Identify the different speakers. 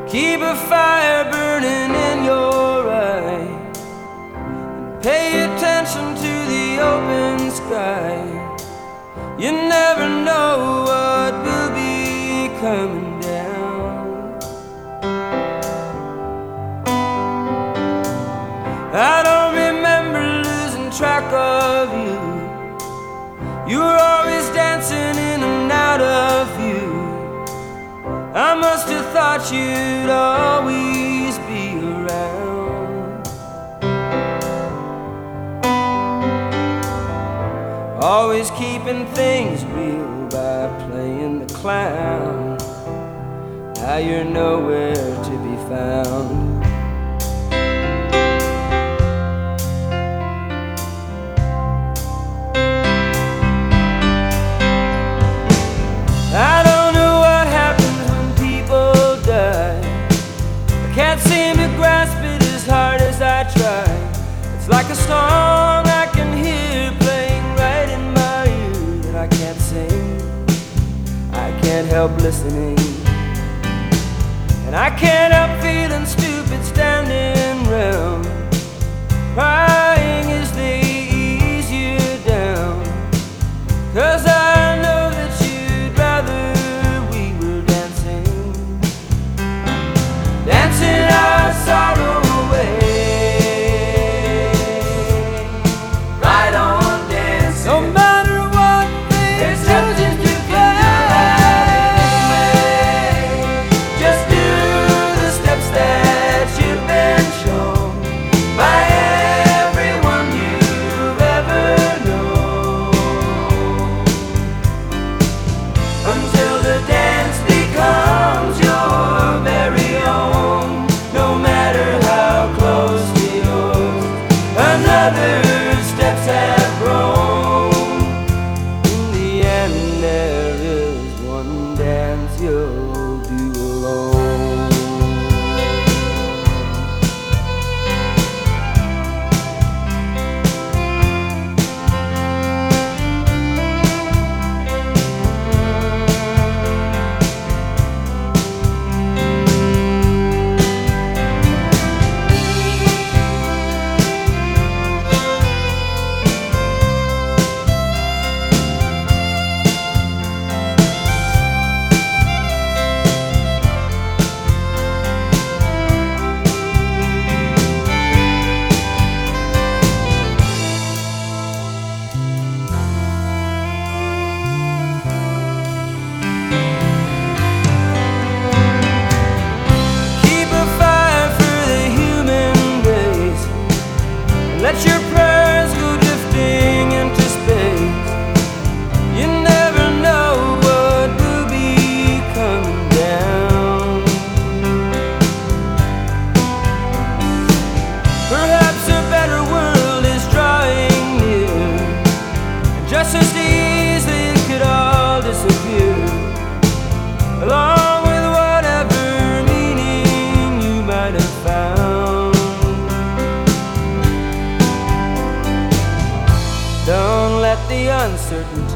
Speaker 1: Keep a fire burning in your eye, and pay attention to the open sky. You never know what will be coming down. I don't remember losing track of you. You were always dancing in and out of view. I must have thought you'd always be around. Always keeping things real by playing the clown. Now you're nowhere to be found. I don't know what happens when people die. I can't seem to grasp it as hard as I try. It's like a song I can hear playing right in my ear that I can't sing. I can't help listening, and I can't help feeling stupid standing round, crying as they ease you down. 'Cause I know that you'd rather we were dancing our sorrow away. Right on dancing. No matter what they choosing to play, just do the steps that you've been shown by everyone you've ever known, until the dance becomes your very own. No matter how close to yours another steps have grown, in the end there is one dance you'll do alone. Keep a fire for the human race, and let your prayers go drifting into space. You never know what will be coming down. Perhaps a better world is drawing near, and just as easily it could all disappear, along with whatever meaning you might have found. Don't let the uncertainty